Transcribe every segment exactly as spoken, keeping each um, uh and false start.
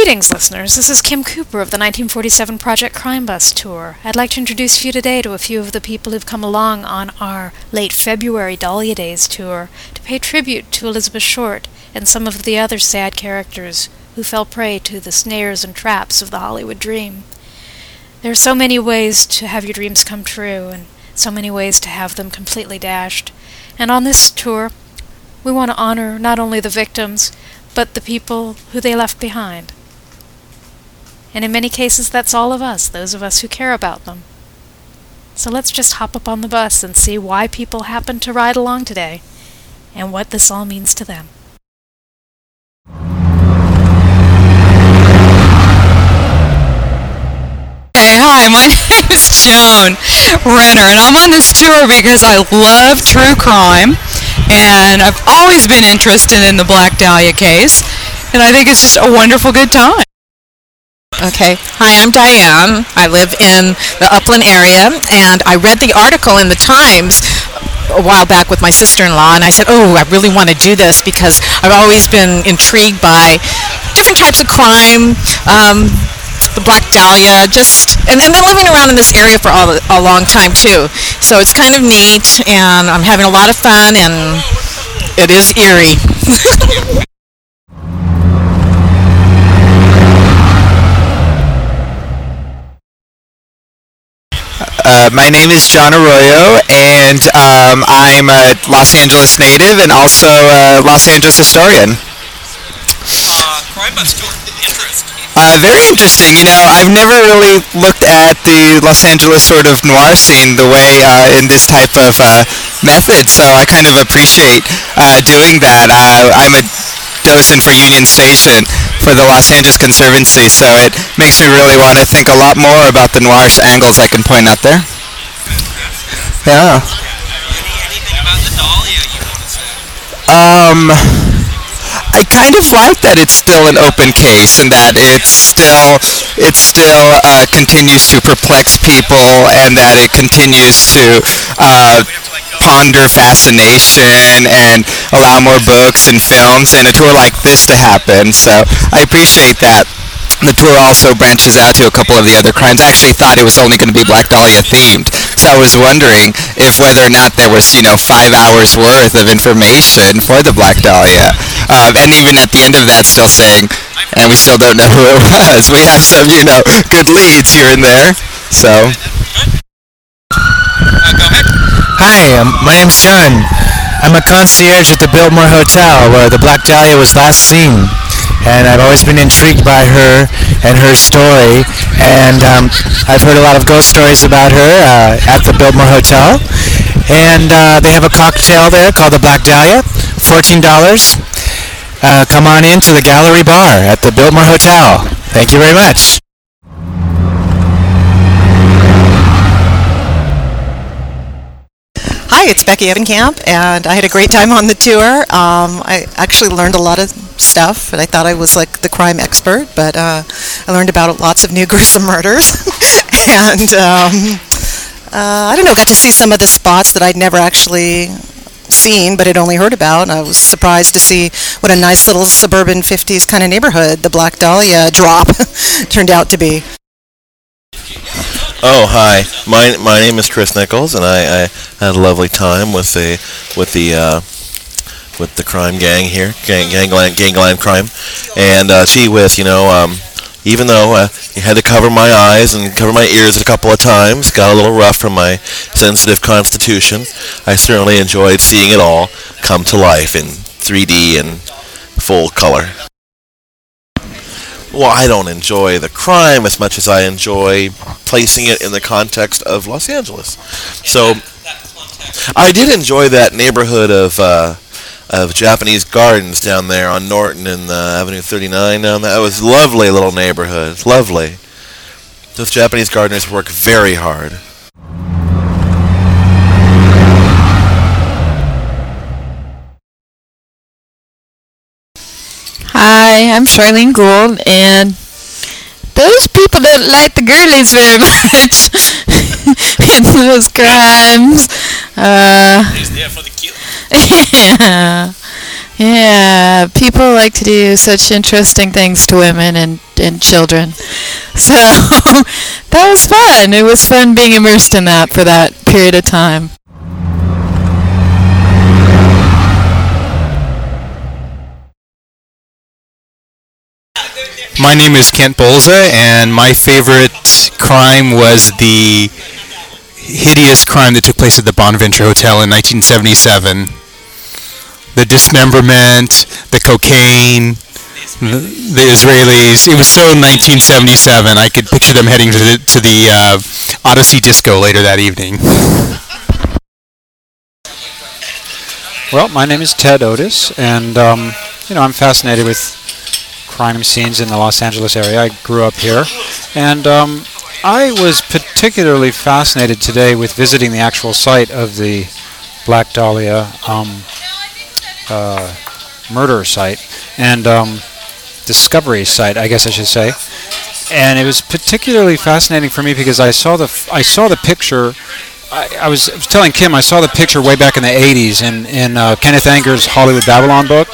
Greetings, listeners. This is Kim Cooper of the nineteen forty-seven Project Crime Bus Tour. I'd like to introduce you today to a few of the people who've come along on our late February Dahlia Days tour to pay tribute to Elizabeth Short and some of the other sad characters who fell prey to the snares and traps of the Hollywood dream. There are so many ways to have your dreams come true, and so many ways to have them completely dashed. And on this tour, we want to honor not only the victims, but the people who they left behind. And in many cases, that's all of us, those of us who care about them. So let's just hop up on the bus and see why people happen to ride along today, and what this all means to them. Hey, hi, my name is Joan Renner, and I'm on this tour because I love true crime, and I've always been interested in the Black Dahlia case, and I think it's just a wonderful good time. Okay. Hi, I'm Diane. I live in the Upland area, and I read the article in the Times a while back with my sister-in-law, and I said, oh, I really want to do this because I've always been intrigued by different types of crime, um, the Black Dahlia, just, and I've been living around in this area for all, a long time, too. So it's kind of neat, and I'm having a lot of fun, and it is eerie. Uh, my name is John Arroyo, and um, I'm a Los Angeles native and also a Los Angeles historian. Uh, crime bus tour. Interesting. Uh, very interesting. You know, I've never really looked at the Los Angeles sort of noir scene the way uh, in this type of uh, method, so I kind of appreciate uh, doing that. Uh, I'm a docent for Union Station for the Los Angeles Conservancy, so it makes me really want to think a lot more about the noir angles I can point out there. Yeah. Anything about the Dahlia you want to say? Um, I kind of like that it's still an open case and that it's still it still uh, continues to perplex people and that it continues to uh, ponder fascination and allow more books and films and a tour like this to happen. So I appreciate that. The tour also branches out to a couple of the other crimes. I actually thought it was only going to be Black Dahlia themed, so I was wondering if whether or not there was, you know, five hours worth of information for the Black Dahlia. Um, and even at the end of that, still saying, and we still don't know who it was. We have some, you know, good leads here and there. So. Uh, go ahead. Hi, um, my name's John. I'm a concierge at the Biltmore Hotel where the Black Dahlia was last seen. And I've always been intrigued by her and her story. And um, I've heard a lot of ghost stories about her uh, at the Biltmore Hotel. And uh, they have a cocktail there called the Black Dahlia, fourteen dollars. Uh, come on in to the Gallery Bar at the Biltmore Hotel. Thank you very much. Hi, it's Becky Evankamp, and I had a great time on the tour. Um, I actually learned a lot of stuff, and I thought I was like the crime expert, but uh, I learned about lots of new gruesome murders. and um, uh, I don't know, got to see some of the spots that I'd never actually seen, but had only heard about. And I was surprised to see what a nice little suburban fifties kind of neighborhood the Black Dahlia drop turned out to be. Oh, hi. My my name is Chris Nichols, and I, I had a lovely time with the with the uh, with the crime gang here, gang gangland gangland crime, and uh, gee whiz, you know, um, even though uh, you had to cover my eyes and cover my ears a couple of times, got a little rough from my sensitive constitution, I certainly enjoyed seeing it all come to life in three D and full color. Well, I don't enjoy the crime as much as I enjoy placing it in the context of Los Angeles. So, I did enjoy that neighborhood of uh, of Japanese gardens down there on Norton and uh, Avenue thirty-nine down there. It was a lovely little neighborhood. Lovely. Those Japanese gardeners work very hard. Hi, I'm Charlene Gould, and those people don't like the girlies very much in those crimes. Uh, He's there for the kill. yeah, yeah. People like to do such interesting things to women, and and children. So that was fun. It was fun being immersed in that for that period of time. My name is Kent Bolza, and my favorite crime was the hideous crime that took place at the Bonaventure Hotel in nineteen seventy-seven. The dismemberment, the cocaine, the, the Israelis. It was so nineteen seventy-seven. I could picture them heading to the, to the uh, Odyssey Disco later that evening. Well, my name is Ted Otis, and um, you know, I'm fascinated with crime scenes in the Los Angeles area. I grew up here, and um, I was particularly fascinated today with visiting the actual site of the Black Dahlia um, uh, murder site and um, discovery site, I guess I should say. And it was particularly fascinating for me because I saw the f- I saw the picture. I, I, was, I was telling Kim I saw the picture way back in the eighties in in uh, Kenneth Anger's Hollywood Babylon book.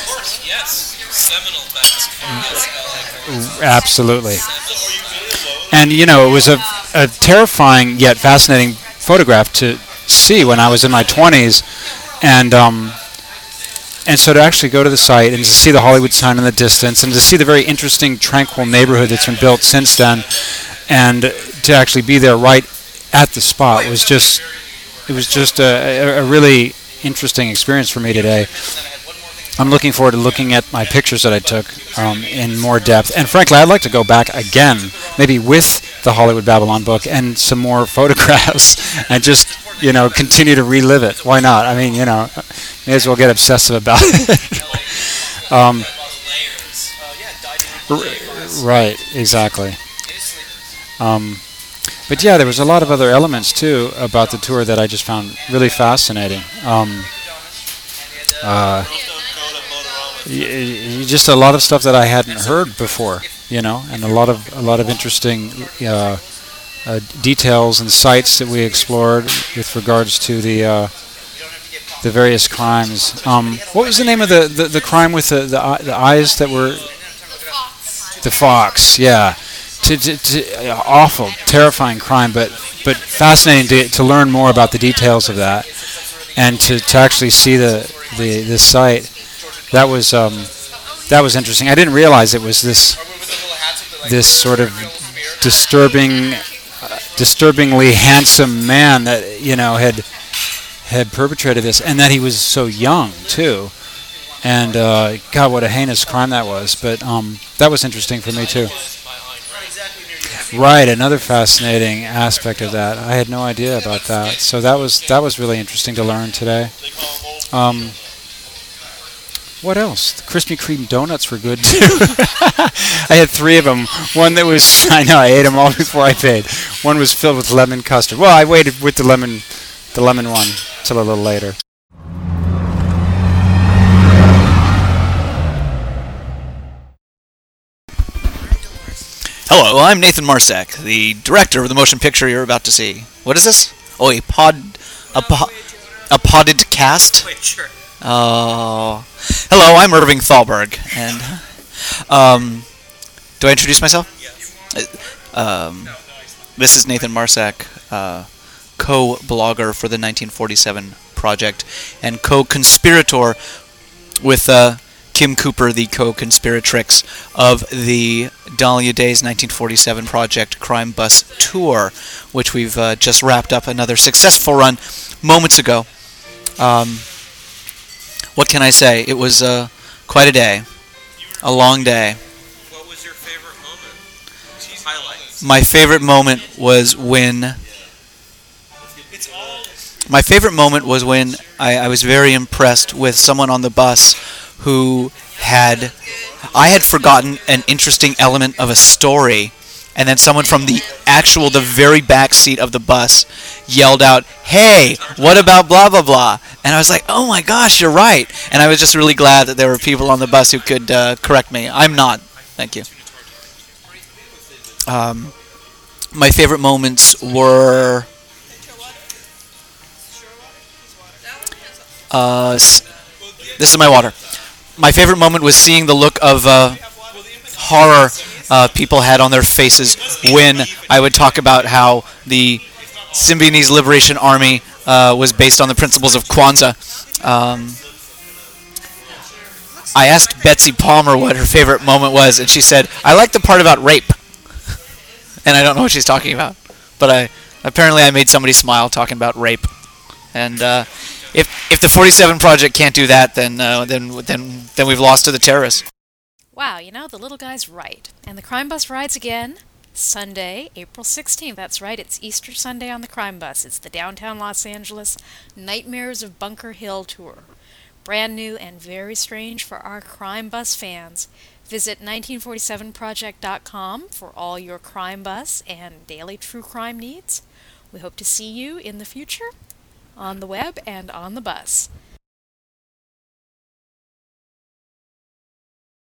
Absolutely. And, you know, it was a, a terrifying yet fascinating photograph to see when I was in my twenties. And um, and so to actually go to the site and to see the Hollywood sign in the distance and to see the very interesting, tranquil neighborhood that's been built since then and to actually be there right at the spot was just, it was just a, a really interesting experience for me today. I'm looking forward to looking at my pictures that I took um, in more depth. And frankly, I'd like to go back again, maybe with the Hollywood Babylon book and some more photographs and just, you know, continue to relive it. Why not? I mean, you know, may as well get obsessive about it. um, r- right, exactly. Um, but yeah, there was a lot of other elements, too, about the tour that I just found really fascinating. Um, uh, Y- just a lot of stuff that I hadn't heard before, you know, and a lot of a lot of interesting uh, uh, details and sites that we explored with regards to the uh, the various crimes. Um, what was the name of the, the, the crime with the, the the eyes that were the fox? Yeah, to, to, to, uh, awful, terrifying crime, but but fascinating to to learn more about the details of that and to, to actually see the the the site. That was um, that was interesting. I didn't realize it was this this sort of disturbing, uh, disturbingly handsome man that you know had had perpetrated this, and that he was so young too. And uh, God, what a heinous crime that was! But um, that was interesting for me too. Right, another fascinating aspect of that. I had no idea about that. So that was that was really interesting to learn today. Um, What else? The Krispy Kreme donuts were good too. I had three of them. One that was, I know, I ate them all before I paid. One was filled with lemon custard. Well, I waited with the lemon, the lemon one till a little later. Hello, I'm Nathan Marsak, the director of the motion picture you're about to see. What is this? Oh, a pod, a po- a podded cast? Wait, sure. Oh, hello, I'm Irving Thalberg, and um, do I introduce myself? Yes. Um, this is Nathan Marsak, uh, co-blogger for the nineteen forty-seven Project, and co-conspirator with uh, Kim Cooper, the co-conspiratrix of the Dahlia Days nineteen forty-seven Project Crime Bus Tour, which we've uh, just wrapped up another successful run moments ago. Um, what can I say? It was uh, quite a day, a long day. What was your favorite moment? Highlights. My favorite moment was when... My favorite moment was when I, I was very impressed with someone on the bus who had... I had forgotten an interesting element of a story, and then someone from the actual, the very back seat of the bus yelled out, "Hey, what about blah, blah, blah?" And I was like, oh my gosh, you're right. And I was just really glad that there were people on the bus who could uh, correct me. I'm not. Thank you. Um, my favorite moments were... Uh, s- this is my water. My favorite moment was seeing the look of uh, horror uh, people had on their faces when I would talk about how the Symbionese Liberation Army uh, was based on the principles of Kwanzaa. Um, I asked Betsy Palmer what her favorite moment was, and she said, "I like the part about rape." And I don't know what she's talking about, but I apparently I made somebody smile talking about rape. And uh, if if the forty-seven Project can't do that, then uh, then then then we've lost to the terrorists. Wow, you know, the little guy's right. And the Crime Bus rides again Sunday, April sixteenth. That's right, it's Easter Sunday on the Crime Bus. It's the Downtown Los Angeles Nightmares of Bunker Hill tour. Brand new and very strange for our Crime Bus fans. Visit nineteen forty-seven project dot com for all your Crime Bus and daily true crime needs. We hope to see you in the future on the web and on the bus.